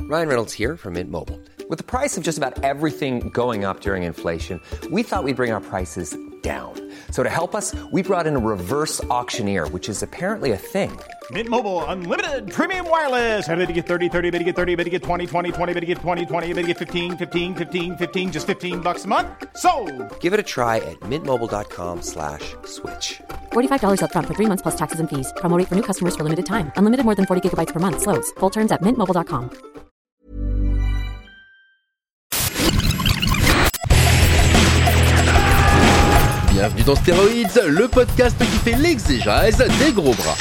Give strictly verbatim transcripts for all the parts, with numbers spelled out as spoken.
Ryan Reynolds here from Mint Mobile. With the price of just about everything going up during inflation, we thought we'd bring our prices down. So to help us, we brought in a reverse auctioneer, which is apparently a thing. Mint Mobile Unlimited Premium Wireless. How to get thirty, thirty, how to get thirty, how to get twenty, twenty, twenty, how to get twenty, twenty, how to get fifteen, fifteen, fifteen, fifteen, just fifteen bucks a month? Sold! Give it a try at mintmobile.com slash switch. forty-five dollars up front for three months plus taxes and fees. Promo rate for new customers for limited time. Unlimited more than forty gigabytes per month. Slows full terms at mint mobile dot com. Bienvenue dans Stéroïdes, le podcast qui fait l'exégèse des gros bras.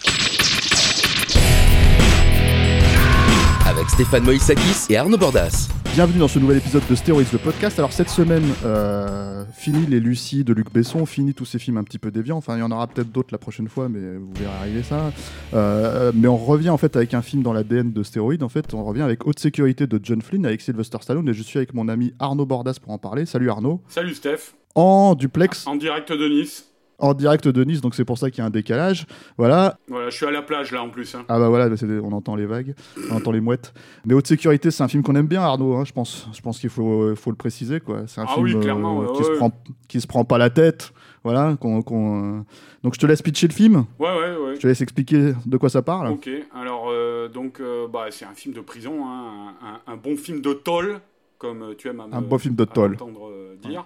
Avec Stéphane Moïsakis et Arnaud Bordas. Bienvenue dans ce nouvel épisode de Stéroïdes, le podcast. Alors cette semaine, euh, fini les Lucie de Luc Besson, fini tous ces films un petit peu déviants. Enfin, il y en aura peut-être d'autres la prochaine fois, mais vous verrez arriver ça. Euh, mais on revient en fait avec un film dans l'A D N de Stéroïdes. En fait, on revient avec Haute Sécurité de John Flynn avec Sylvester Stallone. Et je suis avec mon ami Arnaud Bordas pour en parler. Salut Arnaud. Salut Steph. En duplex. En direct de Nice. En direct de Nice, donc c'est pour ça qu'il y a un décalage. Voilà. Voilà, je suis à la plage là en plus. Hein. Ah bah voilà, c'est des... on entend les vagues, on entend les mouettes. Mais Haute Sécurité, c'est un film qu'on aime bien, Arnaud. Hein, je pense, je pense qu'il faut, faut le préciser, quoi. C'est un ah film oui, clairement, euh, ouais, qui ouais. se prend, qui se prend pas la tête. Voilà. Qu'on, qu'on, euh... Donc je te laisse pitcher le film. Ouais, ouais, ouais. Je te laisse expliquer de quoi ça parle. Ok. Alors euh, donc, euh, bah c'est un film de prison, hein, un, un, un bon film de tôle, comme tu aimes à me, un bon film de tôle. entendre euh, dire. Ouais.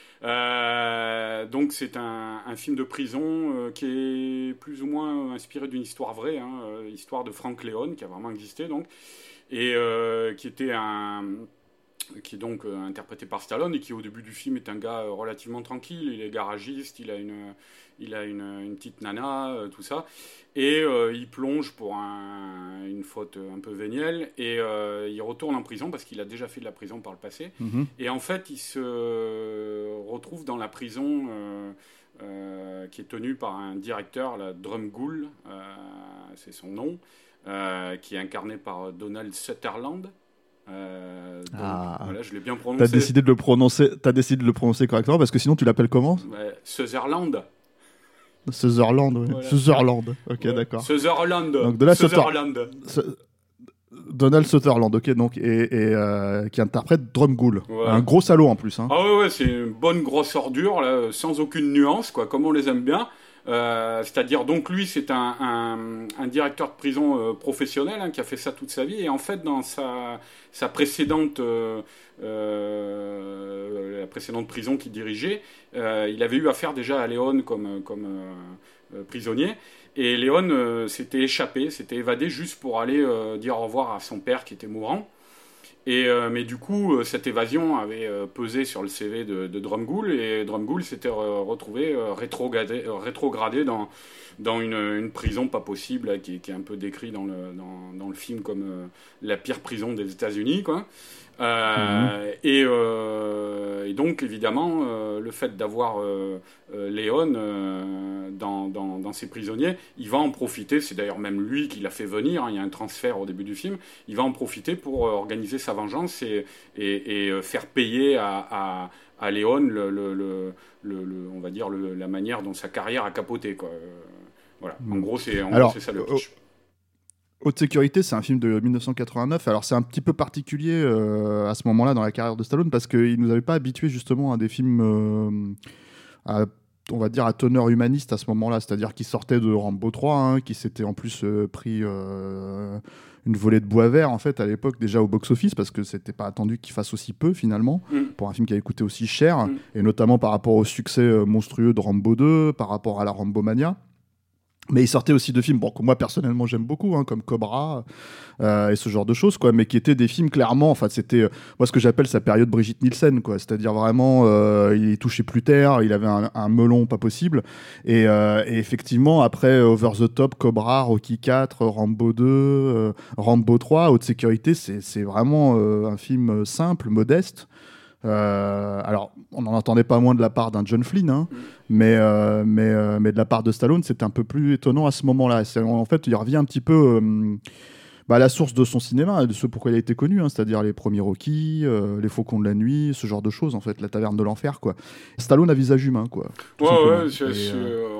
Euh, donc c'est un, un film de prison euh, qui est plus ou moins inspiré d'une histoire vraie, hein, euh, histoire de Frank Leone qui a vraiment existé donc, et euh, qui était un, qui est donc euh, interprété par Stallone et qui au début du film est un gars euh, relativement tranquille, il est garagiste, il a une, il a une, une petite nana, euh, tout ça. Et euh, il plonge pour un, une faute un peu vénielle et euh, il retourne en prison parce qu'il a déjà fait de la prison par le passé. Mm-hmm. Et en fait, il se retrouve dans la prison euh, euh, qui est tenue par un directeur, la Drumgoole, euh, c'est son nom, euh, qui est incarné par Donald Sutherland. Euh, donc, ah. Voilà, je l'ai bien prononcé. T'as décidé de le prononcer, t'as décidé de le prononcer correctement parce que sinon tu l'appelles comment ? Ouais, Sutherland. Sutherland, oui. Voilà. Sutherland, ok, ouais. d'accord. Sutherland. Donc Donald Sutherland. Sutherland. Donald Sutherland, ok, donc, et, et euh, qui interprète Drumgoole. Ouais. Un gros salaud en plus. Hein. Ah ouais, ouais, c'est une bonne grosse ordure, là, sans aucune nuance, quoi, comme on les aime bien. Euh, c'est-à-dire, donc lui, c'est un, un, un directeur de prison euh, professionnel hein, qui a fait ça toute sa vie. Et en fait, dans sa, sa précédente, euh, euh, la précédente prison qu'il dirigeait, euh, il avait eu affaire déjà à Leone comme, comme euh, prisonnier. Et Leone euh, s'était échappé, s'était évadé juste pour aller euh, dire au revoir à son père qui était mourant. Et, euh, mais du coup, euh, cette évasion avait euh, pesé sur le C V de, de Drumgoole et Drumgoole s'était euh, retrouvé euh, rétrogradé, euh, rétrogradé dans, dans une, une prison pas possible, là, qui, qui est un peu décrit dans le, dans, dans le film comme euh, la pire prison des États-Unis, quoi. Euh, mmh. et, euh, et donc, évidemment, euh, le fait d'avoir euh, euh, Leone euh, dans, dans, dans ses prisonniers, il va en profiter, c'est d'ailleurs même lui qui l'a fait venir, hein, il y a un transfert au début du film, il va en profiter pour euh, organiser sa vengeance et, et, et euh, faire payer à, à, à Leone, le, le, le, le, le, on va dire, le, la manière dont sa carrière a capoté, quoi. Euh, voilà, mmh. en gros, c'est, en Alors, gros, c'est ça le pitch. Euh, Haute Sécurité, c'est un film de dix-neuf cent quatre-vingt-neuf. Alors, c'est un petit peu particulier euh, à ce moment-là dans la carrière de Stallone parce qu'il ne nous avait pas habitués justement à des films, euh, à, on va dire, à teneur humaniste à ce moment-là. C'est-à-dire qu'il sortait de Rambo trois, hein, qui s'était en plus euh, pris euh, une volée de bois vert en fait, à l'époque, déjà au box-office, parce que c'était pas attendu qu'il fasse aussi peu finalement, mm. pour un film qui avait coûté aussi cher, mm. et notamment par rapport au succès euh, monstrueux de Rambo deux, par rapport à la Rambo Mania. Mais il sortait aussi de films bon, que moi personnellement j'aime beaucoup, hein, comme Cobra euh, et ce genre de choses, quoi, mais qui étaient des films clairement, enfin c'était euh, moi ce que j'appelle sa période Brigitte Nielsen, quoi, c'est-à-dire vraiment euh, il touchait plus terre, il avait un, un melon pas possible, et, euh, et effectivement après Over the Top, Cobra, Rocky quatre, Rambo deux, euh, Rambo trois, Haute Sécurité, c'est, c'est vraiment euh, un film simple, modeste. Euh, alors, on n'en entendait pas moins de la part d'un John Flynn, hein, mmh. mais, euh, mais, euh, mais de la part de Stallone, c'était un peu plus étonnant à ce moment-là. C'est, en fait, il revient un petit peu euh, bah, à la source de son cinéma, de ce pourquoi il a été connu, hein, c'est-à-dire les premiers Rocky, euh, les Faucons de la nuit, ce genre de choses, en fait, la Taverne de l'enfer, quoi. Stallone à visage humain, quoi. Ouais, ouais, c'est, et, c'est, euh...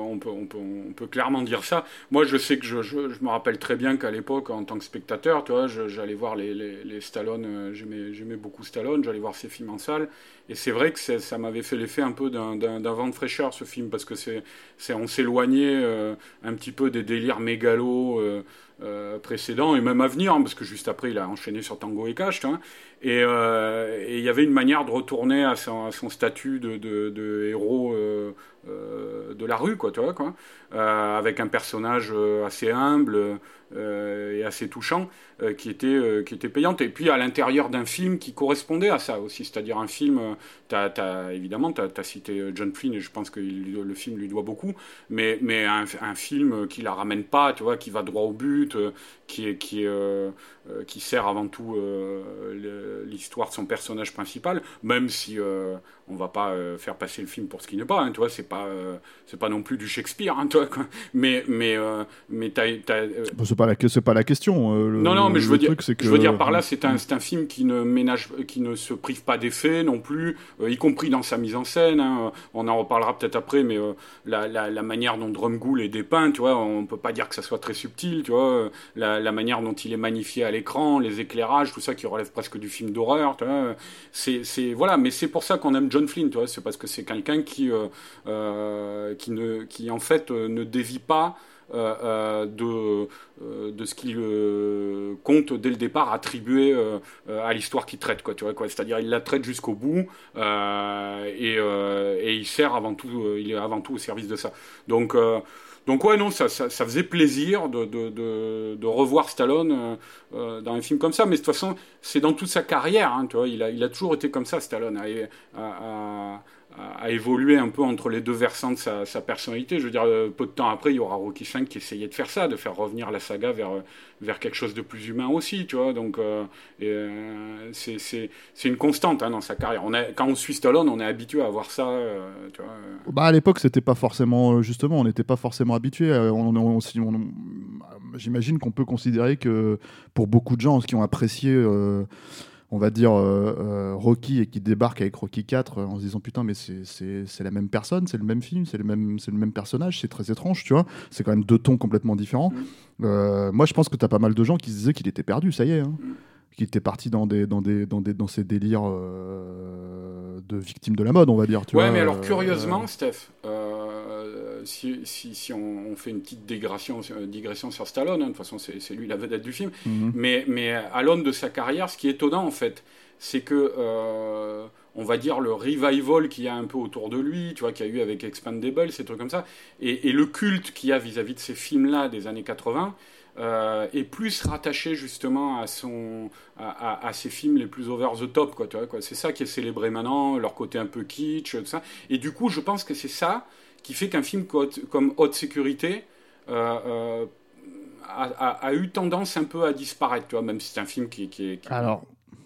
on peut, on peut, on peut clairement dire ça. Moi, je sais que je, je, je me rappelle très bien qu'à l'époque, en tant que spectateur, tu vois, je, j'allais voir les, les, les Stallone, euh, j'aimais, j'aimais beaucoup Stallone, j'allais voir ses films en salle, et c'est vrai que c'est, ça m'avait fait l'effet un peu d'un, d'un, d'un vent de fraîcheur, ce film, parce que c'est, c'est, on s'éloignait euh, un petit peu des délires mégalos euh, euh, précédents, et même à venir, hein, parce que juste après, il a enchaîné sur Tango et Cash, tu vois, et il euh, y avait une manière de retourner à son, à son statut de, de, de héros euh, euh, de la rue, quoi, tu vois, quoi, euh, avec un personnage assez humble euh, et assez touchant, euh, qui était euh, qui était payante. Et puis à l'intérieur d'un film qui correspondait à ça aussi, c'est-à-dire un film. Euh, t'as, t'as, évidemment, t'as, t'as cité John Flynn, et je pense que il, le film lui doit beaucoup, mais mais un, un film qui la ramène pas, tu vois, qui va droit au but, euh, qui est qui est, euh, euh, qui sert avant tout euh, le, l'histoire de son personnage principal, même si euh, on va pas euh, faire passer le film pour ce qui n'est pas, hein, tu vois, c'est pas euh, c'est pas non plus du Shakespeare, hein, toi, quoi. Mais mais euh, mais t'as, t'as euh... bon, c'est pas la c'est pas la question. Euh, le, non non, mais je veux dire, truc, c'est que... je veux dire par là, c'est un c'est un film qui ne ménage, qui ne se prive pas d'effets non plus, euh, y compris dans sa mise en scène. Hein. On en reparlera peut-être après, mais euh, la, la la manière dont Drumgoole est dépeint, tu vois, on peut pas dire que ça soit très subtil, tu vois. La la manière dont il est magnifié à l'écran, les éclairages, tout ça qui relève presque du film d'horreur, tu vois. C'est c'est voilà, mais c'est pour ça qu'on aime John Flynn, tu vois. C'est parce que c'est quelqu'un qui euh, euh, qui ne qui en fait euh, ne dévie pas Euh, euh, de, euh, de ce qu'il euh, compte dès le départ attribuer euh, à l'histoire qu'il traite, quoi, tu vois, quoi. C'est-à-dire il la traite jusqu'au bout euh, et, euh, et il sert avant tout, euh, il est avant tout au service de ça. Donc euh, donc ouais, non, ça, ça, ça faisait plaisir de, de, de, de revoir Stallone euh, euh, dans un film comme ça, mais de toute façon c'est dans toute sa carrière, hein, tu vois, il a, il a toujours été comme ça, Stallone, à, à, à à évoluer un peu entre les deux versants de sa, sa personnalité. Je veux dire, peu de temps après, il y aura Rocky cinq qui essayait de faire ça, de faire revenir la saga vers, vers quelque chose de plus humain aussi, tu vois. Donc, euh, et, euh, c'est, c'est, c'est une constante, hein, dans sa carrière. On est, quand on suit Stallone, on est habitué à voir ça, euh, tu vois. Bah, à l'époque, c'était pas forcément, justement, on n'était pas forcément habitué. On, on, on, on, j'imagine qu'on peut considérer que pour beaucoup de gens qui ont apprécié... Euh, on va dire euh, euh, Rocky et qui débarque avec Rocky quatre euh, en se disant putain mais c'est, c'est, c'est la même personne, c'est le même film, c'est le même, c'est le même personnage, c'est très étrange, tu vois, c'est quand même deux tons complètement différents. Mmh. Euh, moi je pense que t'as pas mal de gens qui se disaient qu'il était perdu, ça y est, hein. Mmh. Qu'il était parti dans des dans des dans des dans ces délires euh, de victimes de la mode, on va dire, tu ouais, vois. Mais alors euh, curieusement, euh... Steph, euh, si, si, si on, on fait une petite digression, digression sur Stallone, hein, de toute façon c'est, c'est lui la vedette du film, mm-hmm. mais, mais à l'aune de sa carrière, ce qui est étonnant en fait, c'est que euh, on va dire le revival qu'il y a un peu autour de lui, tu vois, qu'il y a eu avec Expendables, ces trucs comme ça, et, et le culte qu'il y a vis-à-vis de ces films-là des années quatre-vingts, Euh, est plus rattaché justement à son à, à, à ses films les plus over the top, quoi, tu vois, quoi. C'est ça qui est célébré maintenant, leur côté un peu kitsch, tout ça. Et du coup, je pense que c'est ça qui fait qu'un film comme Haute Sécurité euh, euh, a, a, a eu tendance un peu à disparaître, tu vois, même si c'est un film qui, qui est... Qui... Alors...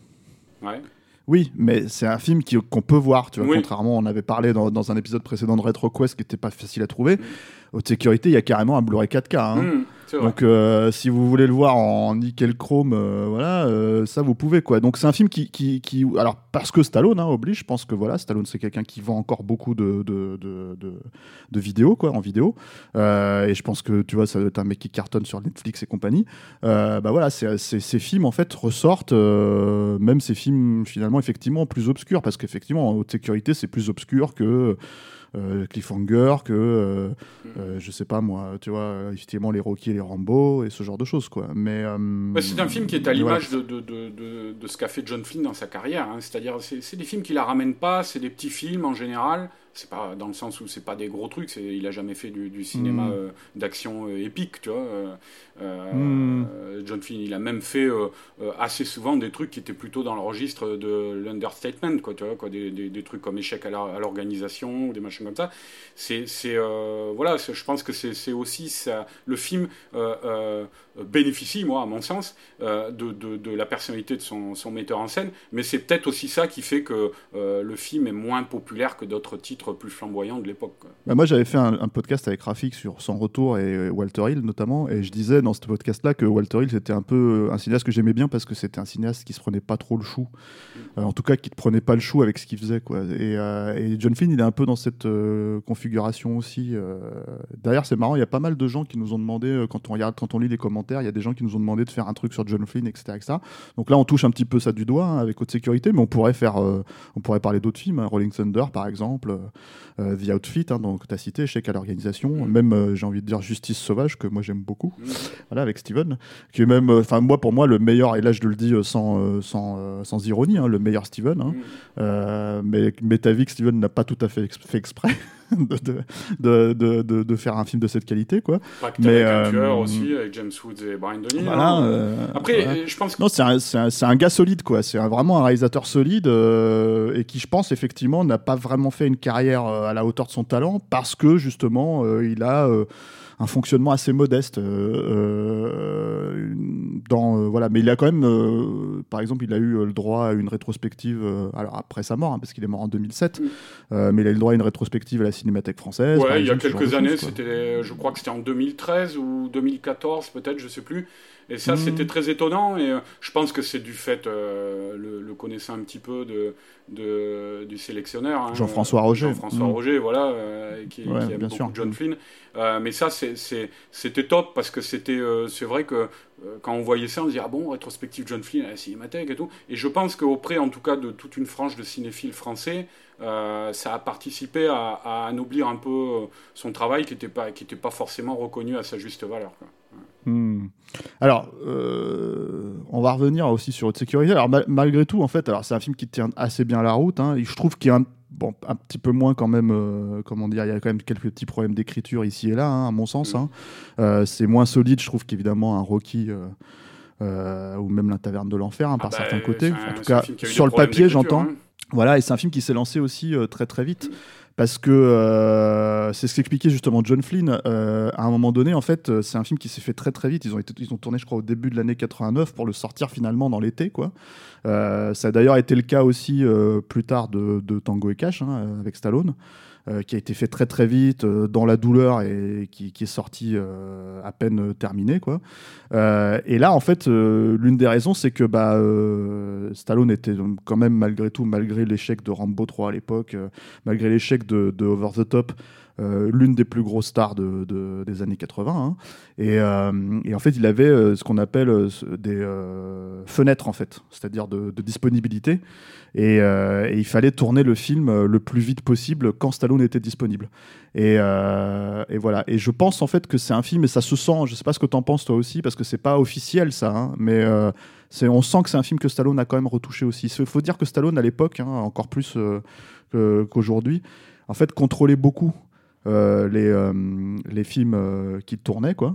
Ouais. Oui, mais c'est un film qui, qu'on peut voir, tu vois, oui. Contrairement, on avait parlé dans, dans un épisode précédent de RetroQuest qui n'était pas facile à trouver. Mm. Haute Sécurité, il y a carrément un Blu-ray quatre K. Hein. Mm, donc, euh, si vous voulez le voir en nickel chrome, euh, voilà, euh, ça vous pouvez, quoi. Donc, c'est un film qui, qui, qui alors parce que Stallone hein, oblige, je pense que voilà, Stallone c'est quelqu'un qui vend encore beaucoup de de, de, de, de vidéos, quoi, en vidéo. Euh, et je pense que tu vois, ça doit être un mec qui cartonne sur Netflix et compagnie. Euh, bah voilà, c'est, c'est, ces films en fait ressortent, euh, même ces films finalement effectivement plus obscurs, parce qu'effectivement en Haute Sécurité c'est plus obscur que Euh, Cliffhanger, que euh, euh, je sais pas moi, tu vois, effectivement les Rocky et les Rambo et ce genre de choses, quoi. Mais euh, ouais, c'est un film qui est à l'image voilà. de, de, de, de, de ce qu'a fait John Flynn dans sa carrière, hein. C'est-à-dire c'est, c'est des films qui la ramènent pas, c'est des petits films en général. C'est pas dans le sens où c'est pas des gros trucs, c'est, il a jamais fait du, du cinéma mmh. euh, d'action euh, épique, tu vois. Euh, euh, mmh. John Flynn, il a même fait euh, euh, assez souvent des trucs qui étaient plutôt dans le registre de l'understatement, quoi, tu vois, quoi, des, des, des trucs comme échec à, la, à l'organisation ou des machins comme ça. C'est, c'est euh, voilà, c'est, je pense que c'est, c'est aussi ça, le film euh, euh, bénéficie, moi, à mon sens, euh, de, de, de la personnalité de son, son metteur en scène, mais c'est peut-être aussi ça qui fait que euh, le film est moins populaire que d'autres titres titres plus flamboyants de l'époque, quoi. Bah moi, j'avais fait un, un podcast avec Rafik sur Sans Retour et Walter Hill notamment, et je disais dans ce podcast-là que Walter Hill c'était un peu un cinéaste que j'aimais bien parce que c'était un cinéaste qui se prenait pas trop le chou, euh, en tout cas qui ne prenait pas le chou avec ce qu'il faisait, quoi. Et, euh, et John Flynn, il est un peu dans cette euh, configuration aussi. Euh... D'ailleurs, c'est marrant, il y a pas mal de gens qui nous ont demandé, euh, quand on regarde, quand on lit les commentaires, il y a des gens qui nous ont demandé de faire un truc sur John Flynn, et cetera, et cetera. Donc là, on touche un petit peu ça du doigt, hein, avec Haute Sécurité, mais on pourrait faire, euh, on pourrait parler d'autres films, hein, Rolling Thunder par exemple, euh, The Outfit, hein, donc tu as cité, Échec à l'organisation, mmh. même euh, j'ai envie de dire Justice sauvage, que moi j'aime beaucoup, mmh. voilà, avec Steven, qui est même, enfin euh, moi pour moi le meilleur, et là je le dis euh, sans, euh, sans, euh, sans ironie, hein, le meilleur Steven, hein, mmh. euh, mais, mais t'as vu que Steven n'a pas tout à fait ex- fait exprès de, de, de, de, de faire un film de cette qualité, quoi. Pacte mais avec euh, un tueur aussi, avec James Woods et Brian Denny. Voilà, euh, Après, voilà. je pense que... Non, c'est un, c'est, un, c'est un gars solide, quoi. C'est un, vraiment un réalisateur solide euh, et qui, je pense, effectivement, n'a pas vraiment fait une carrière euh, à la hauteur de son talent parce que, justement, euh, il a euh, un fonctionnement assez modeste. Euh, euh, dans, euh, voilà. Mais il a quand même, euh, par exemple, il a eu euh, le droit à une rétrospective, euh, alors après sa mort, hein, parce qu'il est mort en deux mille sept, mm. euh, mais il a eu le droit à une rétrospective à la Cinémathèque française. Ouais, il y a exemple, quelques années, choses, c'était, je crois que c'était en deux mille treize ou deux mille quatorze, peut-être, je sais plus. Et ça, mmh. c'était très étonnant, et euh, je pense que c'est du fait, euh, le, le connaissant un petit peu de, de, du sélectionneur. Hein, Jean-François Roger. Jean-François mmh. Roger, voilà, euh, qui, ouais, qui aime beaucoup sûr. John mmh. Flynn. Euh, mais ça, c'est, c'est, c'était top, parce que c'était, euh, c'est vrai que euh, quand on voyait ça, on se disait, ah bon, rétrospective John Flynn à la Cinémathèque et tout. Et je pense qu'auprès, en tout cas, de toute une frange de cinéphiles français, euh, ça a participé à, à anoblir un peu son travail qui n'était pas, qui était pas forcément reconnu à sa juste valeur, quoi. Ouais. Mmh. Alors, euh, on va revenir aussi sur Haute Sécurité. Alors, ma- malgré tout, en fait, alors c'est un film qui tient assez bien la route. Hein, et je trouve qu'il y a un, bon, un petit peu moins quand même, euh, comment dire, il y a quand même quelques petits problèmes d'écriture ici et là, hein, à mon sens. Mmh. Hein. Euh, c'est moins solide, je trouve, qu'évidemment un Rocky euh, euh, ou même La Taverne de l'Enfer, hein, par ah bah, certains côtés. En tout cas, sur le papier, j'entends. Hein. Voilà, et c'est un film qui s'est lancé aussi euh, très très vite. Mmh. Parce que euh, c'est ce qu'expliquait justement John Flynn. Euh, à un moment donné, en fait, c'est un film qui s'est fait très très vite. Ils ont, été, ils ont tourné, je crois, au début de l'année quatre-vingt-neuf pour le sortir finalement dans l'été, quoi. Euh, ça a d'ailleurs été le cas aussi euh, plus tard de, de Tango et Cash, hein, avec Stallone, euh, qui a été fait très très vite, euh, dans la douleur et qui, qui est sorti euh, à peine terminé, quoi. Euh, et là, en fait, euh, l'une des raisons, c'est que bah, euh, Stallone était quand même, malgré tout, malgré l'échec de Rambo trois à l'époque, euh, malgré l'échec de, de Over the Top, Euh, l'une des plus grosses stars de, de, des années quatre-vingts. Hein. Et, euh, et en fait, il avait euh, ce qu'on appelle euh, des euh, fenêtres, en fait, c'est-à-dire de, de disponibilité. Et, euh, et il fallait tourner le film le plus vite possible quand Stallone était disponible. Et, euh, et voilà. Et je pense, en fait, que c'est un film, et ça se sent, je ne sais pas ce que tu en penses toi aussi, parce que ce n'est pas officiel, ça, hein, mais euh, c'est, on sent que c'est un film que Stallone a quand même retouché aussi. Il faut dire que Stallone, à l'époque, hein, encore plus euh, que, qu'aujourd'hui, en fait, contrôlait beaucoup Euh, les, euh, les films euh, qui tournaient, quoi.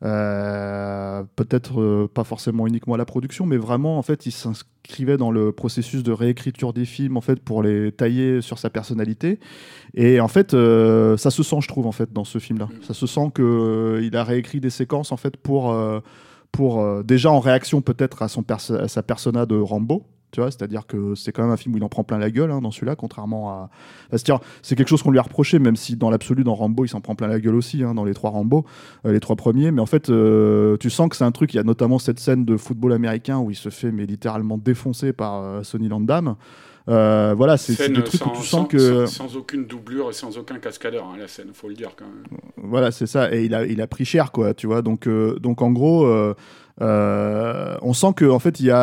Euh, peut-être euh, pas forcément uniquement à la production, mais vraiment, en fait, il s'inscrivait dans le processus de réécriture des films, en fait, pour les tailler sur sa personnalité. Et en fait, euh, ça se sent, je trouve, en fait, dans ce film-là. Ça se sent qu'il euh, a réécrit des séquences, en fait, pour, euh, pour euh, déjà en réaction peut-être à, son perso- à sa persona de Rambo. Tu vois, c'est-à-dire que c'est quand même un film où il en prend plein la gueule, hein, dans celui-là, contrairement à... C'est-à-dire, c'est quelque chose qu'on lui a reproché, même si dans l'absolu, dans Rambo, il s'en prend plein la gueule aussi, hein, dans les trois Rambo, euh, les trois premiers. Mais en fait, euh, tu sens que c'est un truc, il y a notamment cette scène de football américain où il se fait mais, littéralement défoncer par euh, Sonny Landam. Euh, voilà, c'est, c'est des trucs sans, où tu sens sans, que... Sans, sans aucune doublure et sans aucun cascadeur, hein, la scène, il faut le dire quand même. Voilà, c'est ça. Et il a, il a pris cher, quoi, tu vois. Donc, euh, donc en gros... Euh, Euh, on sent que en fait il y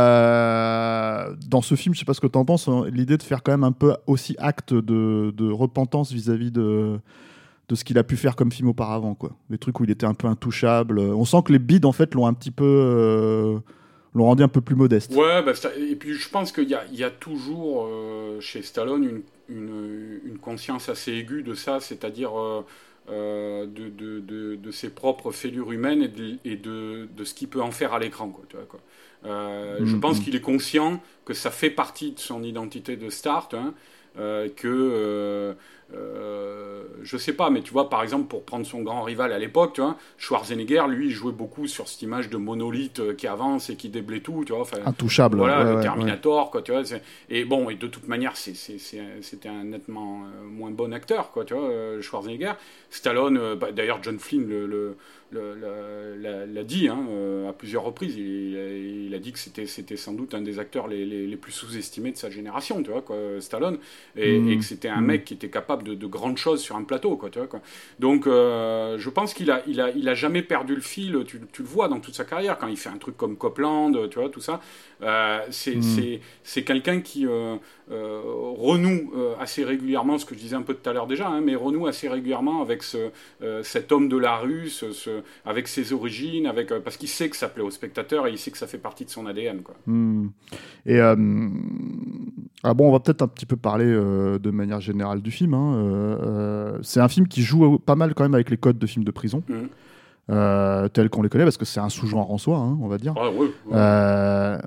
a dans ce film, je sais pas ce que tu en penses, hein, l'idée de faire quand même un peu aussi acte de, de repentance vis-à-vis de de ce qu'il a pu faire comme film auparavant, quoi. Des trucs où il était un peu intouchable. On sent que les bides en fait l'ont un petit peu euh, l'ont rendu un peu plus modeste. Ouais, bah, et puis je pense qu'il y a, il y a toujours euh, chez Stallone une, une, une conscience assez aiguë de ça, c'est-à-dire euh, Euh, de, de, de, de ses propres fêlures humaines et, de, et de, de ce qu'il peut en faire à l'écran, quoi, tu vois, quoi. Euh, mmh, je pense mmh. qu'il est conscient que ça fait partie de son identité de star, hein, euh, que euh, Euh, je sais pas, mais tu vois, par exemple, pour prendre son grand rival à l'époque, tu vois, Schwarzenegger, lui, il jouait beaucoup sur cette image de monolithe euh, qui avance et qui déblaye tout, tu vois. Intouchable. Voilà, ouais, le ouais, Terminator, ouais. quoi, tu vois. C'est... Et bon, et de toute manière, c'est, c'est, c'est, c'était un nettement euh, moins bon acteur, quoi, tu vois, euh, Schwarzenegger. Stallone, euh, bah, d'ailleurs, John Flynn le, le, le, le, l'a, l'a dit hein, euh, à plusieurs reprises. Il, il, il a dit que c'était, c'était sans doute un des acteurs les, les, les plus sous-estimés de sa génération, tu vois, quoi, Stallone, et, mmh. et que c'était un mmh. mec qui était capable de, de grandes choses sur un plateau, quoi, tu vois, quoi. Donc, euh, je pense qu'il a, il a, il a jamais perdu le fil. Tu, tu le vois dans toute sa carrière quand il fait un truc comme Copland, tu vois, tout ça. Euh, c'est, mmh. c'est, c'est quelqu'un qui euh, euh, renoue euh, assez régulièrement, ce que je disais un peu tout à l'heure déjà, hein, mais renoue assez régulièrement avec ce, euh, cet homme de la rue, ce, ce, avec ses origines, avec, euh, parce qu'il sait que ça plaît aux spectateurs et il sait que ça fait partie de son A D N, quoi. Mmh. Et euh, ah bon, on va peut-être un petit peu parler euh, de manière générale du film. Hein. Euh, euh, c'est un film qui joue pas mal quand même avec les codes de films de prison. Mmh. Euh, tels qu'on les connaît, parce que c'est un sous-genre en soi, hein, on va dire. Ah, ouais, ouais. Euh,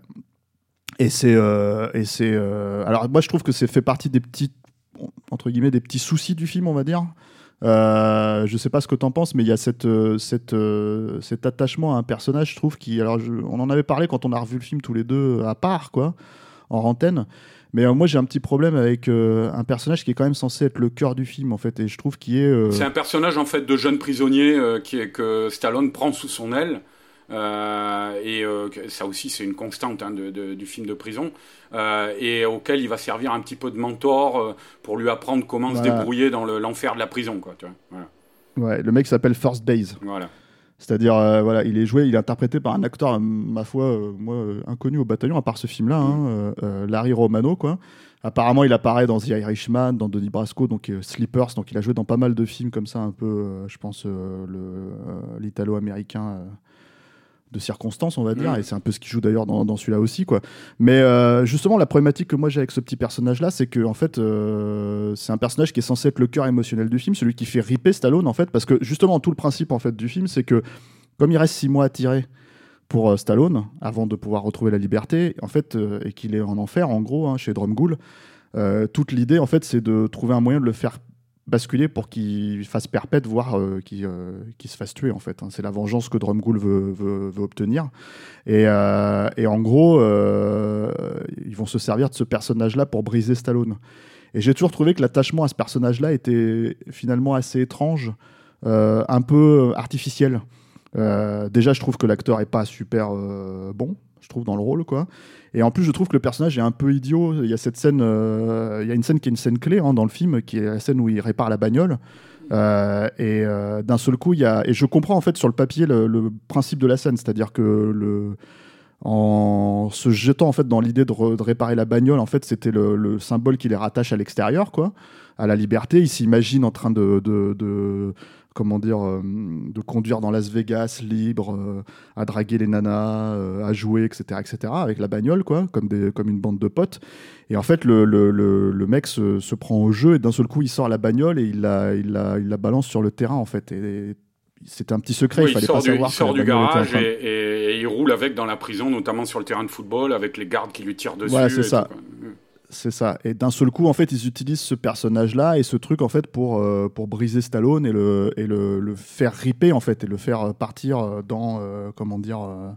et c'est, euh, et c'est, euh, alors moi je trouve que c'est fait partie des petits, entre guillemets, des petits soucis du film, on va dire. Euh, je sais pas ce que t'en penses, mais il y a cette, cette, euh, cet attachement à un personnage, je trouve, qui, alors je, on en avait parlé quand on a revu le film tous les deux à part, quoi, en antenne. Mais euh, moi j'ai un petit problème avec euh, un personnage qui est quand même censé être le cœur du film en fait, et je trouve qu'il est. Euh... C'est un personnage en fait de jeune prisonnier euh, qui est, que Stallone prend sous son aile. Euh, et euh, ça aussi c'est une constante hein, de, de, du film de prison euh, et auquel il va servir un petit peu de mentor euh, pour lui apprendre comment voilà. se débrouiller dans le, l'enfer de la prison, quoi, tu vois. Voilà. Ouais, le mec s'appelle First Base. Voilà. C'est-à-dire, euh, voilà, il est joué, il est interprété par un acteur, ma foi, euh, moi, euh, inconnu au bataillon, à part ce film-là, mmh. hein, euh, Larry Romano, quoi. Apparemment, il apparaît dans The Irishman, dans Donnie Brasco, donc euh, Sleepers, donc il a joué dans pas mal de films comme ça, un peu, euh, je pense, euh, le, euh, l'italo-américain euh, de circonstances, on va dire, mmh. et c'est un peu ce qu'il joue d'ailleurs dans, dans celui-là aussi, quoi. Mais euh, justement, la problématique que moi j'ai avec ce petit personnage-là, c'est que en fait, euh, c'est un personnage qui est censé être le cœur émotionnel du film, celui qui fait ripper Stallone, en fait, parce que justement, tout le principe en fait du film, c'est que comme il reste six mois à tirer pour euh, Stallone, avant de pouvoir retrouver la liberté, en fait, euh, et qu'il est en enfer, en gros, hein, chez Drumgoole, euh, toute l'idée, en fait, c'est de trouver un moyen de le faire basculer pour qu'il fasse perpète, voire euh, qu'il, euh, qu'il se fasse tuer, en fait. Hein. C'est la vengeance que Drumgoole veut, veut, veut obtenir. Et, euh, et en gros, euh, ils vont se servir de ce personnage-là pour briser Stallone. Et j'ai toujours trouvé que l'attachement à ce personnage-là était finalement assez étrange, euh, un peu artificiel. Euh, déjà, je trouve que l'acteur est pas super euh, bon, je trouve, dans le rôle, quoi. Et en plus, je trouve que le personnage est un peu idiot. Il y a cette scène, euh, il y a une scène qui est une scène clé hein, dans le film, qui est la scène où il répare la bagnole. Euh, et euh, d'un seul coup, il y a, et je comprends en fait sur le papier le, le principe de la scène, c'est-à-dire que le, en se jetant en fait dans l'idée de, re, de réparer la bagnole, en fait, c'était le, le symbole qui les rattache à l'extérieur, quoi, à la liberté. Il s'imagine en train de, de, de comment dire, euh, de conduire dans Las Vegas libre, euh, à draguer les nanas, euh, à jouer, et cetera, et cetera, avec la bagnole, quoi, comme, des, comme une bande de potes. Et en fait, le, le, le, le mec se, se prend au jeu et d'un seul coup, il sort la bagnole et il la, il la, il la balance sur le terrain, en fait. Et, et c'était un petit secret, oui, il fallait pas du, savoir. Il sort du garage de... et, et, et il roule avec dans la prison, notamment sur le terrain de football, avec les gardes qui lui tirent dessus. Voilà, c'est et ça. Tout, C'est ça. Et d'un seul coup, en fait, ils utilisent ce personnage-là et ce truc, en fait, pour, euh, pour briser Stallone et, le, et le, le faire ripper, en fait, et le faire partir dans, euh, comment dire, euh,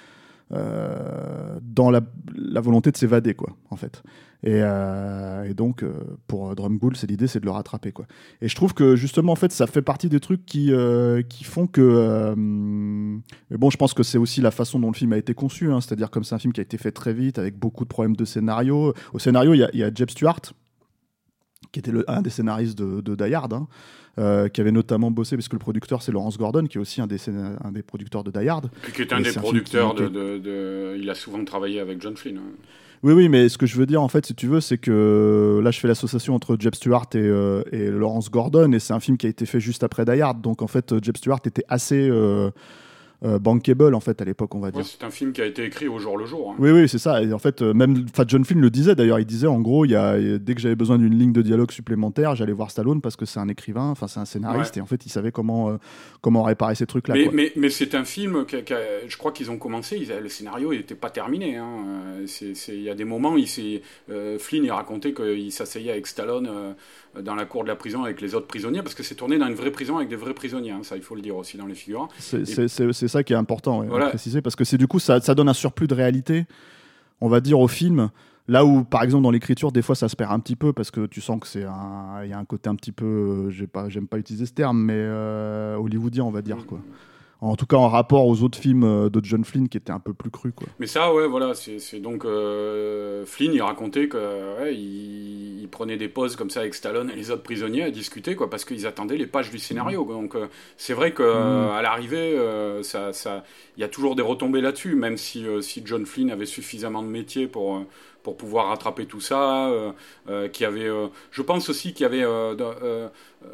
euh, dans la, la volonté de s'évader, quoi, en fait. Et, euh, et donc, euh, pour Drumgoole, c'est l'idée, c'est de le rattraper, quoi. Et je trouve que, justement, en fait, ça fait partie des trucs qui, euh, qui font que... Euh, mais bon, je pense que c'est aussi la façon dont le film a été conçu, hein, c'est-à-dire comme c'est un film qui a été fait très vite, avec beaucoup de problèmes de scénario. Au scénario, il y a, y a Jeb Stewart, qui était le, un des scénaristes de, de Die Hard, hein, euh, qui avait notamment bossé, parce que le producteur, c'est Lawrence Gordon, qui est aussi un des, scénar- un des producteurs de Die Hard. Puis qui est un et des producteurs qui... de, de, de... Il a souvent travaillé avec John Flynn, hein. Oui, oui, mais ce que je veux dire, en fait, si tu veux, c'est que là, je fais l'association entre Jeb Stewart et, euh, et Lawrence Gordon, et c'est un film qui a été fait juste après Die Hard. Donc, en fait, Jeb Stewart était assez, euh, euh, bankable en fait à l'époque, on va dire. Ouais, c'est un film qui a été écrit au jour le jour. Hein. Oui, oui, c'est ça. Et en fait, euh, même enfin, John Flynn le disait d'ailleurs. Il disait en gros, il y a, dès que j'avais besoin d'une ligne de dialogue supplémentaire, j'allais voir Stallone parce que c'est un écrivain, enfin c'est un scénariste, Ouais. et en fait, il savait comment euh, comment réparer ces trucs-là. Mais, quoi. mais, mais c'est un film que, que je crois qu'ils ont commencé. Ils, le scénario n'était pas terminé. Hein. C'est, c'est, il y a des moments, il s'est, euh, Flynn il racontait qu'il s'asseyait avec Stallone euh, dans la cour de la prison avec les autres prisonniers, parce que c'est tourné dans une vraie prison avec des vrais prisonniers. Hein. Ça, il faut le dire aussi dans les figures. C'est, Et... c'est, c'est, c'est ça qui est important ouais, voilà. à préciser, parce que c'est du coup ça, ça donne un surplus de réalité, on va dire, au film. Là où, par exemple, dans l'écriture, des fois, ça se perd un petit peu parce que tu sens que c'est un, il y a un côté un petit peu, euh, j'ai pas, j'aime pas utiliser ce terme, mais euh, hollywoodien, on va dire quoi. En tout cas, en rapport aux autres films de John Flynn qui étaient un peu plus crus, quoi. Mais ça, ouais, voilà, c'est, c'est donc euh, Flynn, il racontait que ouais, il, il prenait des pauses comme ça avec Stallone et les autres prisonniers à discuter, quoi, parce qu'ils attendaient les pages du scénario. Quoi. Donc, euh, c'est vrai que euh, à l'arrivée, euh, ça, ça, il y a toujours des retombées là-dessus, même si, euh, si John Flynn avait suffisamment de métier pour. Euh, pour pouvoir rattraper tout ça, euh, euh, qui avait, euh, je pense aussi qu'il y avait euh, euh,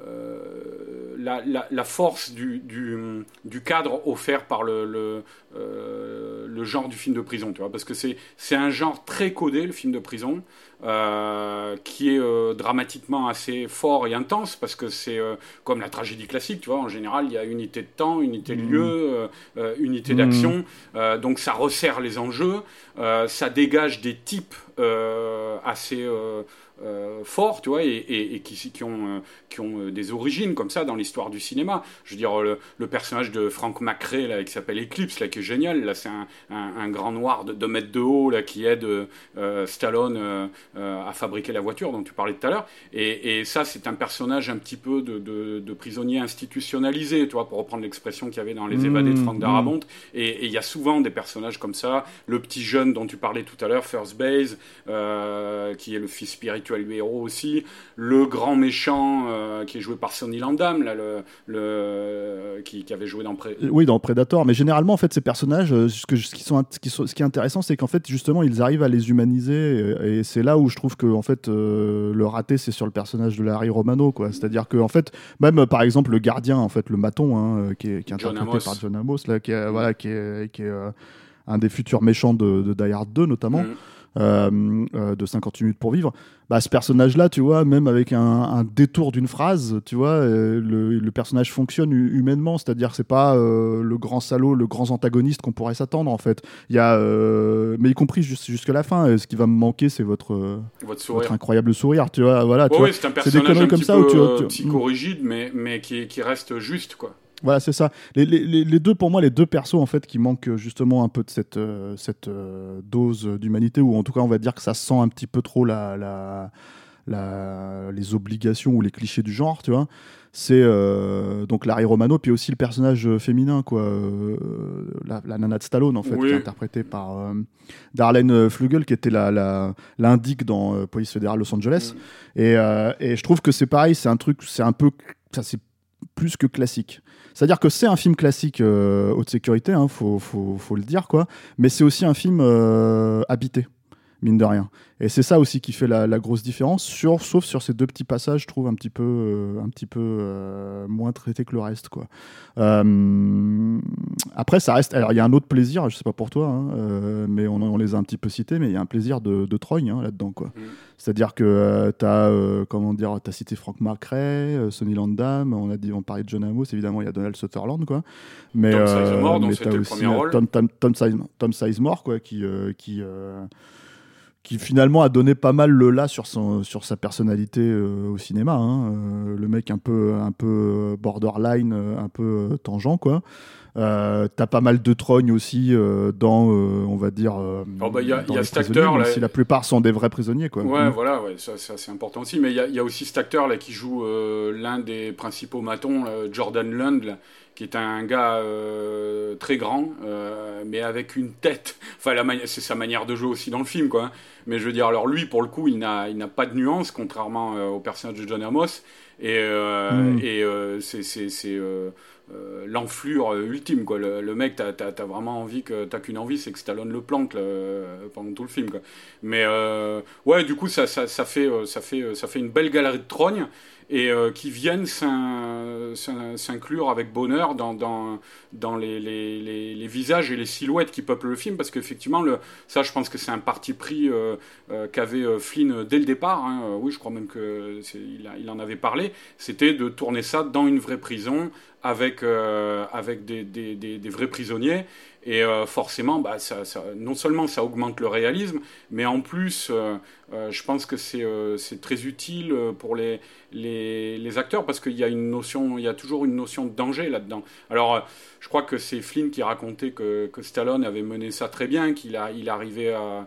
euh, la, la, la force du, du, du cadre offert par le, le, euh, le genre du film de prison, tu vois, parce que c'est, c'est un genre très codé, le film de prison, euh, qui est euh, dramatiquement assez fort et intense, parce que c'est euh, comme la tragédie classique, tu vois, en général, il y a unité de temps, unité de lieu, euh, euh, unité d'action, euh, donc ça resserre les enjeux, euh, ça dégage des types euh, assez euh, euh, forts, tu vois, et, et, et qui, qui ont, euh, qui ont euh, des origines comme ça dans l'histoire du cinéma. Je veux dire, le, le personnage de Frank McRae, là, qui s'appelle Eclipse, là, qui est génial, là, c'est un, un, un grand noir de deux mètres de haut, là, qui aide euh, Stallone euh, euh, à fabriquer la voiture dont tu parlais tout à l'heure. Et, et ça, c'est un personnage un petit peu de, de, de prisonnier institutionnalisé, tu vois, pour reprendre l'expression qu'il y avait dans Les Évadés de Frank Darabont. Et il y a souvent des personnages comme ça. Le petit jeune dont tu parlais tout à l'heure, First Base, euh, qui est le fils spirituel du héros aussi. Le grand méchant euh, qui est joué par Sonny Landham, là, le, le, qui, qui avait joué dans Pré... Oui, dans Predator. Mais généralement, en fait, ces personnages, ce, que, ce, qui sont, ce, qui sont, ce qui est intéressant, c'est qu'en fait, justement, ils arrivent à les humaniser. Et, et c'est là où je trouve que en fait, euh, le raté, c'est sur le personnage de Larry Romano, quoi. C'est-à-dire que, en fait, même par exemple, le gardien, en fait, le maton, hein, qui est, qui est interprété Amos. par John Amos, là, qui est, mmh. voilà, qui est, qui est euh, un des futurs méchants de, de Die Hard deux, notamment. Mmh. Euh, euh, de cinquante minutes pour vivre, bah, ce personnage-là, tu vois, même avec un, un détour d'une phrase, tu vois, euh, le, le personnage fonctionne humainement, c'est-à-dire c'est pas euh, le grand salaud, le grand antagoniste qu'on pourrait s'attendre, en fait. Il y a, euh, mais y compris jusqu'à jusqu la fin, ce qui va me manquer, c'est votre, votre, votre incroyable sourire, tu vois, voilà. Oh, tu oui, vois. c'est un personnage c'est des un comme petit ça peu où tu, euh, tu... psychorigide, mais, mais qui, qui reste juste, quoi. Voilà, c'est ça. Les, les, les deux, pour moi, les deux persos, en fait, qui manquent justement un peu de cette, euh, cette euh, dose d'humanité, ou en tout cas, on va dire que ça sent un petit peu trop la, la, la, les obligations ou les clichés du genre, tu vois. C'est euh, donc Larry Romano, puis aussi le personnage féminin, quoi, euh, la, la nana de Stallone, en fait, oui. qui est interprétée par euh, Darlene Flugel, qui était la, la, l'indique dans euh, Police fédérale Los Angeles. Mm. Et, euh, et je trouve que c'est pareil, c'est un truc, c'est un peu, ça c'est plus que classique. C'est-à-dire que c'est un film classique euh, haute sécurité, hein, faut, faut, faut le dire, quoi. Mais c'est aussi un film euh, habité, mine de rien. Et c'est ça aussi qui fait la, la grosse différence, sur, sauf sur ces deux petits passages, je trouve un petit peu, euh, un petit peu euh, moins traités que le reste, quoi. Euh, après, ça reste. Alors, il y a un autre plaisir, je sais pas pour toi, hein, euh, mais on, on les a un petit peu cités, mais il y a un plaisir de, de Troy hein, là-dedans, quoi. Mm. C'est-à-dire que euh, tu as, euh, comment dire, tu as cité Frank McRae, euh, Sonny Landham, on a dit, on parlait de John Amos, évidemment, il y a Donald Sutherland, quoi. Mais, Tom euh, Sizemore, dont c'était le premier rôle. Tom, Tom, Tom, Sizemore, Tom Sizemore, quoi, qui. Euh, qui euh, qui finalement a donné pas mal le là sur, son, sur sa personnalité euh, au cinéma. Hein. Euh, le mec un peu, un peu borderline, un peu tangent, quoi. Euh, t'as pas mal de trognes aussi euh, dans, euh, on va dire, euh, oh bah, y a, dans y a les cet prisonniers, acteur, même là, si la plupart sont des vrais prisonniers, quoi. Ouais, mmh. voilà, ouais, ça, ça c'est important aussi. Mais il y, y a aussi cet acteur là qui joue euh, l'un des principaux matons, là, Jordan Lund, là, qui est un gars euh, très grand, euh, mais avec une tête. Enfin, la mani- c'est sa manière de jouer aussi dans le film, quoi. Mais je veux dire, alors lui, pour le coup, il n'a, il n'a pas de nuance, contrairement euh, au personnage de John Amos. Et, euh, mmh. et euh, c'est, c'est, c'est euh, euh, l'enflure ultime, quoi. Le, le mec, t'as, t'as, t'as vraiment envie que t'as qu'une envie, c'est que Stallone le plante là, pendant tout le film, quoi. Mais euh, ouais, du coup, ça, ça, ça fait, ça fait, ça fait une belle galerie de trognes. et euh, qui viennent s'in- s'in- s'inclure avec bonheur dans, dans, dans les, les, les, les visages et les silhouettes qui peuplent le film, parce qu'effectivement, le, ça, je pense que c'est un parti pris euh, euh, qu'avait euh, Flynn dès le départ. Hein. Euh, oui, je crois même qu'il il en avait parlé. C'était de tourner ça dans une vraie prison, avec, euh, avec des, des, des, des vrais prisonniers. Et euh, forcément, bah, ça, ça, non seulement ça augmente le réalisme, mais en plus, euh, euh, je pense que c'est, euh, c'est très utile pour les, les, les acteurs, parce qu'il y a une notion, il y a toujours une notion de danger là-dedans. Alors, euh, je crois que c'est Flynn qui racontait que, que Stallone avait mené ça très bien, qu'il a, il arrivait à...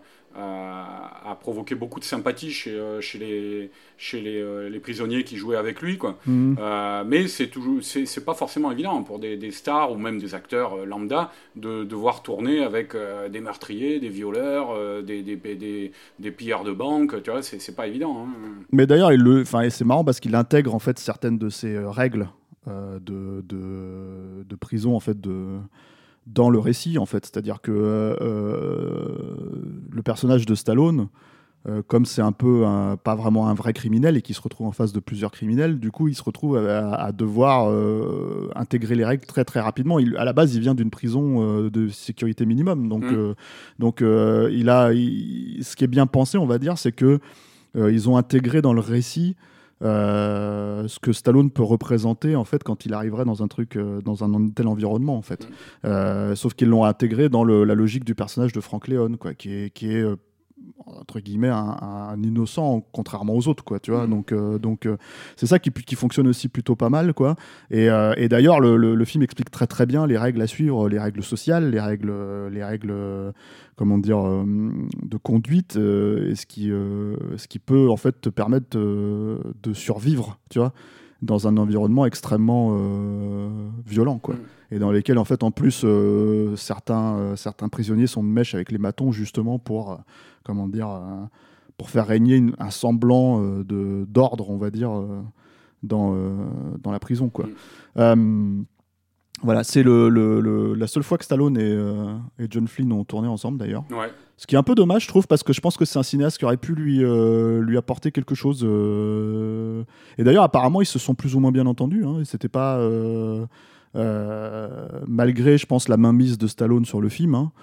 À, à provoquer beaucoup de sympathie chez, euh, chez, les, chez les, euh, les prisonniers qui jouaient avec lui, quoi. Mmh. Euh, mais c'est, toujours, c'est, c'est pas forcément évident pour des, des stars ou même des acteurs euh, lambda de devoir tourner avec euh, des meurtriers, des violeurs, euh, des, des, des, des pilleurs de banque, tu vois, c'est, c'est pas évident. Hein. Mais d'ailleurs, il le, et c'est marrant parce qu'il intègre en fait certaines de ces euh, règles euh, de, de, de prison, en fait, de... dans le récit, en fait. C'est-à-dire que euh, le personnage de Stallone, euh, comme c'est un peu un, pas vraiment un vrai criminel et qui se retrouve en face de plusieurs criminels, du coup, il se retrouve à, à devoir euh, intégrer les règles très très rapidement. Il, à la base, il vient d'une prison euh, de sécurité minimum, donc mmh. euh, donc euh, il a, il, ce qui est bien pensé, on va dire, c'est que euh, ils ont intégré dans le récit Euh, ce que Stallone peut représenter en fait quand il arriverait dans un truc, euh, dans un tel environnement en fait. Mmh. Euh, sauf qu'ils l'ont intégré dans le, la logique du personnage de Frank Leone, quoi, qui est, qui est euh, entre guillemets un, un innocent contrairement aux autres, quoi, tu vois. Mmh. Donc, euh, donc euh, c'est ça qui, qui fonctionne aussi plutôt pas mal, quoi. Et, euh, et d'ailleurs le, le, le film explique très très bien les règles à suivre, les règles sociales, les règles, les règles euh, comment dire, euh, de conduite, euh, et ce qui, euh, ce qui peut en fait te permettre de, de survivre, tu vois, dans un environnement extrêmement euh, violent, quoi. Mmh. Et dans lesquels en fait en plus euh, certains, euh, certains prisonniers sont de mèche avec les matons justement pour euh, comment dire, euh, pour faire régner une, un semblant euh, de, d'ordre, on va dire, euh, dans, euh, dans la prison, quoi. Mmh. Euh, voilà, c'est le, le, le, la seule fois que Stallone et, euh, et John Flynn ont tourné ensemble, d'ailleurs. Ouais. Ce qui est un peu dommage, je trouve, parce que je pense que c'est un cinéaste qui aurait pu lui, euh, lui apporter quelque chose. Euh... Et d'ailleurs, apparemment, ils se sont plus ou moins bien entendus. Hein. C'était pas... Euh... Euh, malgré, je pense, la mainmise de Stallone sur le film, hein.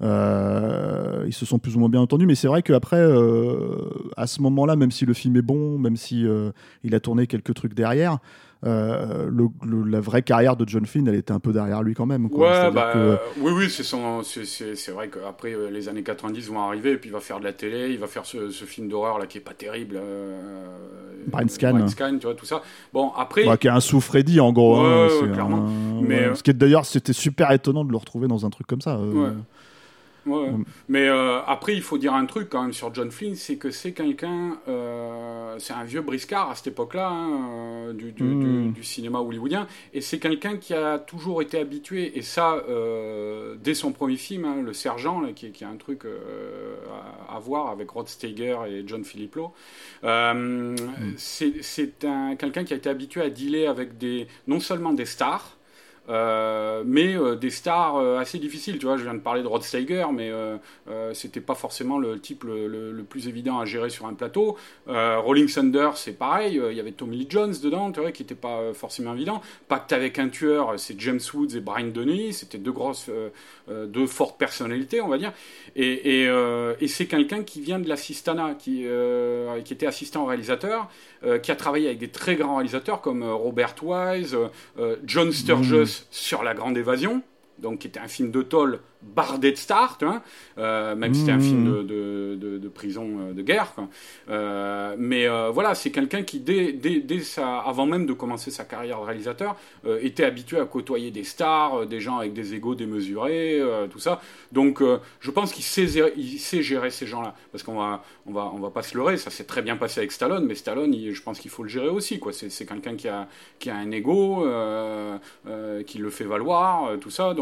Euh, ils se sont plus ou moins bien entendus, mais c'est vrai qu'après, euh, à ce moment-là, même si le film est bon, même si euh, il a tourné quelques trucs derrière, euh, le, le, la vraie carrière de John Flynn, elle était un peu derrière lui quand même, quoi. Ouais, bah, que... euh, oui, oui, c'est, son, c'est, c'est, c'est vrai qu'après euh, les années quatre-vingt-dix vont arriver, et puis il va faire de la télé, il va faire ce, ce film d'horreur là qui est pas terrible. Euh, Brain Scan. Brain Scan, tu vois, tout ça. Bon, après. Bah, qui est un sous-Freddy en gros. Ouais, hein, c'est clairement. Un... Mais, ouais. euh... Ce qui est d'ailleurs, c'était super étonnant de le retrouver dans un truc comme ça. Euh... Ouais. Ouais. Mm. Mais euh, après, il faut dire un truc quand même sur John Flynn, c'est que c'est quelqu'un, euh, c'est un vieux briscard à cette époque-là, hein, du, du, mm. du, du cinéma hollywoodien, et c'est quelqu'un qui a toujours été habitué, et ça, euh, dès son premier film, hein, Le Sergent, là, qui, qui est un truc euh, à, à voir avec Rod Steiger et John Filippo, euh, mm. c'est, c'est un, quelqu'un qui a été habitué à dealer avec des, non seulement des stars, Euh, mais euh, des stars euh, assez difficiles, tu vois. Je viens de parler de Rod Steiger, mais euh, euh, c'était pas forcément le type le, le, le plus évident à gérer sur un plateau. Euh, Rolling Thunder, c'est pareil, il y avait Tommy Lee Jones dedans, tu vois, qui était pas forcément évident. Pacte avec un tueur, c'est James Woods et Brian Denny, c'était deux grosses, euh, deux fortes personnalités, on va dire. Et, et, euh, et c'est quelqu'un qui vient de l'assistanat, qui, euh, qui était assistant au réalisateur, euh, qui a travaillé avec des très grands réalisateurs comme Robert Wise, euh, John Sturges. Mmh. Sur La Grande Évasion, donc qui était un film de tôle bardé de stars, tu vois, euh, même mmh. si c'était un film de, de, de, de prison de guerre, quoi. Euh, mais euh, voilà, c'est quelqu'un qui, dès, dès, dès sa, avant même de commencer sa carrière de réalisateur, euh, était habitué à côtoyer des stars, euh, des gens avec des égos démesurés, euh, tout ça. Donc, euh, je pense qu'il sait, il sait gérer ces gens-là, parce qu'on va, on va, on va pas se leurrer, ça s'est très bien passé avec Stallone, mais Stallone, il, je pense qu'il faut le gérer aussi, quoi. C'est, c'est quelqu'un qui a, qui a un égo, euh, euh, qui le fait valoir, euh, tout ça. Donc,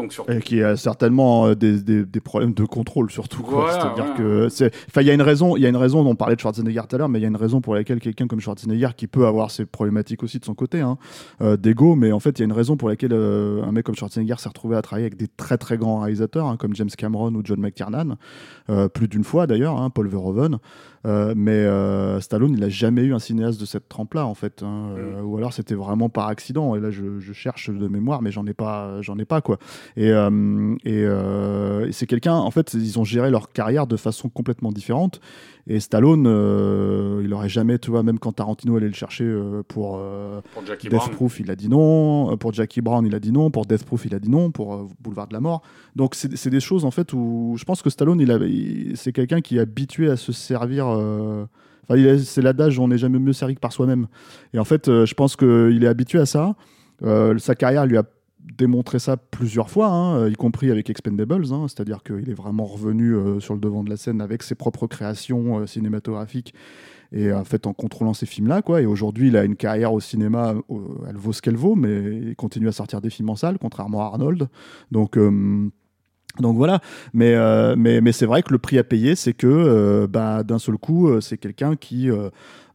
donc surtout. Et qui a certainement euh, des, des, des problèmes de contrôle surtout. Quoi. Voilà, C'est-à-dire voilà. que c'est, enfin, il y a une raison, il y a une raison. On parlait de Schwarzenegger tout à l'heure, mais il y a une raison pour laquelle quelqu'un comme Schwarzenegger, qui peut avoir ses problématiques aussi de son côté, hein, euh, d'ego, mais en fait, il y a une raison pour laquelle euh, un mec comme Schwarzenegger s'est retrouvé à travailler avec des très très grands réalisateurs, hein, comme James Cameron ou John McTiernan, euh, plus d'une fois d'ailleurs, hein, Paul Verhoeven. Euh, mais euh, Stallone, il a jamais eu un cinéaste de cette trempe-là, en fait, hein, euh, mm. ou alors c'était vraiment par accident. Et là, je, je cherche de mémoire, mais j'en ai pas, j'en ai pas quoi. Et, euh, et, euh, et c'est quelqu'un, en fait, ils ont géré leur carrière de façon complètement différente. Et Stallone, euh, il aurait jamais, tu vois, même quand Tarantino allait le chercher euh, pour, euh, pour Jackie Death Brown. Proof, il a dit non. Pour Jackie Brown, il a dit non. Pour Death Proof, il a dit non. Pour euh, Boulevard de la Mort. Donc c'est, c'est des choses en fait où je pense que Stallone, il a, il, c'est quelqu'un qui est habitué à se servir. Euh, enfin, il est, c'est l'adage, on n'est jamais mieux servi que par soi-même. Et en fait, euh, je pense qu'il est habitué à ça. Euh, sa carrière lui a démontré ça plusieurs fois, hein, y compris avec Expendables, hein, c'est-à-dire qu'il est vraiment revenu euh, sur le devant de la scène avec ses propres créations euh, cinématographiques et en fait en contrôlant ces films-là, quoi. Et aujourd'hui, il a une carrière au cinéma, euh, elle vaut ce qu'elle vaut, mais il continue à sortir des films en salle, contrairement à Arnold. Donc euh, Donc voilà, mais, euh, mais, mais c'est vrai que le prix à payer, c'est que euh, bah, d'un seul coup, euh, c'est quelqu'un qui, euh,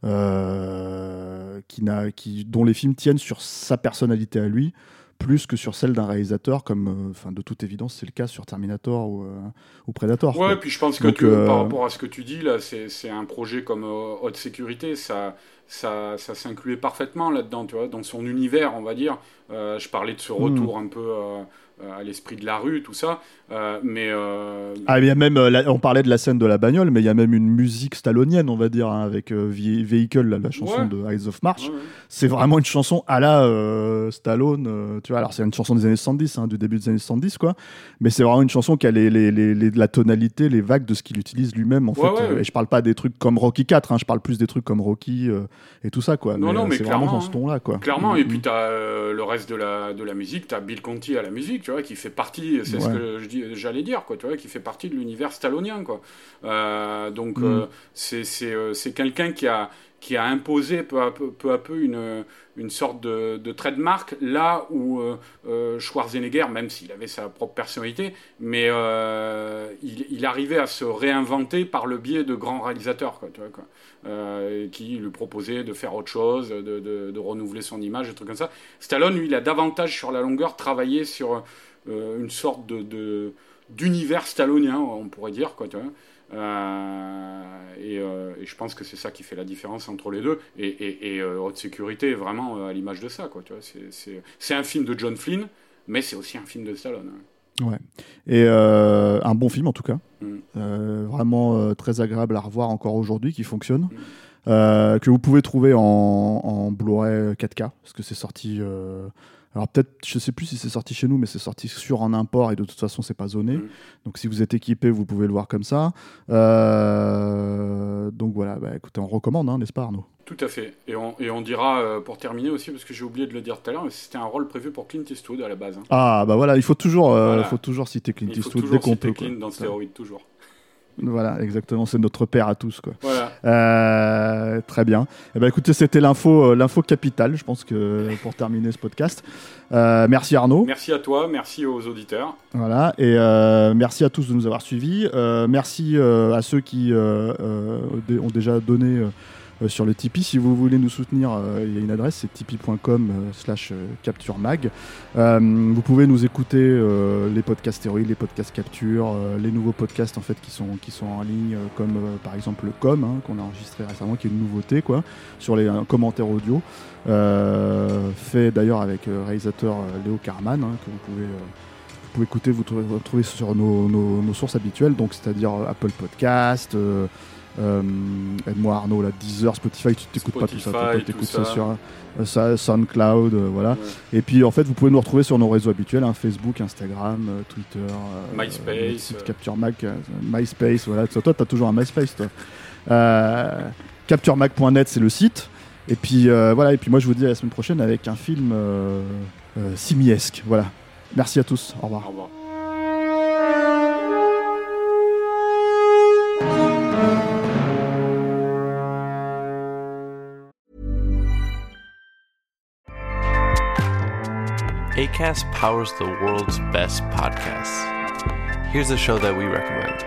euh, qui n'a, qui, dont les films tiennent sur sa personnalité à lui, plus que sur celle d'un réalisateur, comme euh, de toute évidence c'est le cas sur Terminator ou, euh, ou Predator. Ouais, quoi. puis je pense que Donc, tu, euh, par rapport à ce que tu dis, là, c'est, c'est un projet comme euh, Haute Sécurité, ça, ça, ça s'incluait parfaitement là-dedans, tu vois, dans son univers, on va dire. Euh, je parlais de ce retour mmh. un peu euh, à l'esprit de la rue, tout ça, euh, mais... Euh... Ah, il y a même, euh, la, on parlait de la scène de la bagnole, mais il y a même une musique stallonienne, on va dire, hein, avec euh, Vehicle, la, la chanson ouais. de Eyes of March. Ouais, ouais. C'est vraiment une chanson à la euh, Stallone, euh, tu vois, alors c'est une chanson des années soixante-dix, hein, du début des années soixante-dix, quoi, mais c'est vraiment une chanson qui a les, les, les, les, la tonalité, les vagues de ce qu'il utilise lui-même, en ouais, fait, ouais, euh, ouais. et je parle pas des trucs comme Rocky quatre, hein, je parle plus des trucs comme Rocky euh, et tout ça, quoi. Non, mais, non, mais c'est clairement, vraiment dans ce ton-là, quoi. Clairement, mmh, et puis t'as euh, le reste de la, de la musique, t'as Bill Conti à la musique, tu vois, qui fait partie, c'est ouais. ce que je dis, j'allais dire, quoi, tu vois, qui fait partie de l'univers stallonien, quoi. Euh, donc, mmh. euh, c'est, c'est, euh, c'est quelqu'un qui a, qui a imposé peu à peu, peu, à peu une, une sorte de, de trademark, là où euh, euh, Schwarzenegger, même s'il avait sa propre personnalité, mais euh, il, il arrivait à se réinventer par le biais de grands réalisateurs, quoi, tu vois, quoi. Euh, qui lui proposaient de faire autre chose, de, de, de renouveler son image, des trucs comme ça. Stallone, lui, il a davantage, sur la longueur, travaillé sur euh, une sorte de, de, d'univers stallonien, on pourrait dire, quoi, tu vois. Euh, et, euh, et je pense que c'est ça qui fait la différence entre les deux. Et, et, et euh, Haute Sécurité est vraiment euh, à l'image de ça, quoi, tu vois. C'est, c'est, c'est un film de John Flynn, mais c'est aussi un film de Stallone. Hein. Ouais. Et euh, un bon film en tout cas, mm. euh, vraiment euh, très agréable à revoir encore aujourd'hui, qui fonctionne, mm. euh, que vous pouvez trouver en, en Blu-ray quatre K, parce que c'est sorti. Euh, alors peut-être, je sais plus si c'est sorti chez nous, mais c'est sorti sur en import et de toute façon c'est pas zoné. Mm. Donc si vous êtes équipé, vous pouvez le voir comme ça. Euh, donc voilà, bah, écoutez, on recommande, hein, n'est-ce pas Arnaud ? Tout à fait. Et on, et on dira, euh, pour terminer aussi, parce que j'ai oublié de le dire tout à l'heure, mais c'était un rôle prévu pour Clint Eastwood à la base. Hein. Ah, bah voilà, il faut toujours, euh, voilà. faut toujours citer Clint il faut Eastwood toujours dès qu'on citer peut. Clint Quoi. dans Stéroïde, toujours. Voilà, exactement, c'est notre père à tous, quoi. Voilà. Euh, très bien. Eh ben, écoutez, c'était l'info, euh, l'info capitale, je pense, que pour terminer ce podcast. Euh, merci Arnaud. Merci à toi, merci aux auditeurs. Voilà, et euh, merci à tous de nous avoir suivis. Euh, merci euh, à ceux qui euh, euh, ont déjà donné euh, euh, sur le Tipeee. Si vous voulez nous soutenir, euh, il y a une adresse, c'est tipeee point com euh, slash capture mag. Euh, vous pouvez nous écouter euh, les podcasts Stéroïdes, les podcasts Capture, euh, les nouveaux podcasts en fait qui sont qui sont en ligne, euh, comme euh, par exemple le Com, hein, qu'on a enregistré récemment, qui est une nouveauté, quoi, sur les euh, commentaires audio, euh, fait d'ailleurs avec euh, réalisateur euh, Léo Carman, hein, que vous pouvez euh, vous pouvez écouter, vous trouvez, vous trouvez sur nos, nos, nos sources habituelles, donc c'est-à-dire euh, Apple Podcast. Euh, Euh, aide-moi Arnaud, là, Deezer, Spotify, tu t'écoutes Spotify, pas tout ça, tu t'écoutes ça. ça sur euh, ça, SoundCloud, euh, voilà. Ouais. Et puis en fait, vous pouvez nous retrouver sur nos réseaux habituels, hein, Facebook, Instagram, euh, Twitter, euh, MySpace, euh, Capture Mag, euh, MySpace, voilà. Toi, t'as toujours un MySpace, toi. Euh, capture mag point net, c'est le site. Et puis euh, voilà. Et puis moi, je vous dis à la semaine prochaine avec un film euh, euh, simiesque. Voilà. Merci à tous. Au revoir. Au revoir. Acast powers the world's best podcasts. Here's a show that we recommend.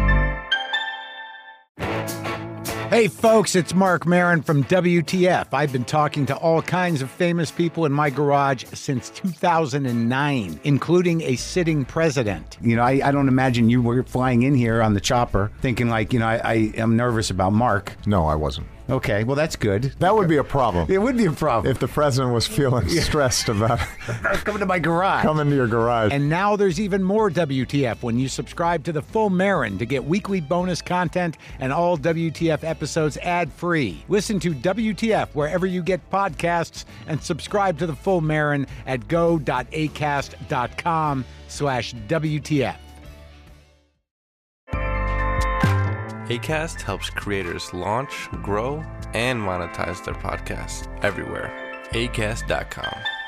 Hey folks, it's Mark Maron from W T F. I've been talking to all kinds of famous people in my garage since two thousand nine, including a sitting president. You know, I, I don't imagine you were flying in here on the chopper thinking like, you know, I, I am nervous about Mark. No, I wasn't. Okay, well, that's good. That would be a problem. It would be a problem. If the president was feeling stressed about coming to my garage. Coming to your garage. And now there's even more W T F when you subscribe to the Full Marin to get weekly bonus content and all W T F episodes ad-free. Listen to W T F wherever you get podcasts and subscribe to the Full Marin at go.acast.com slash WTF. Acast helps creators launch, grow, and monetize their podcasts everywhere. Acast dot com.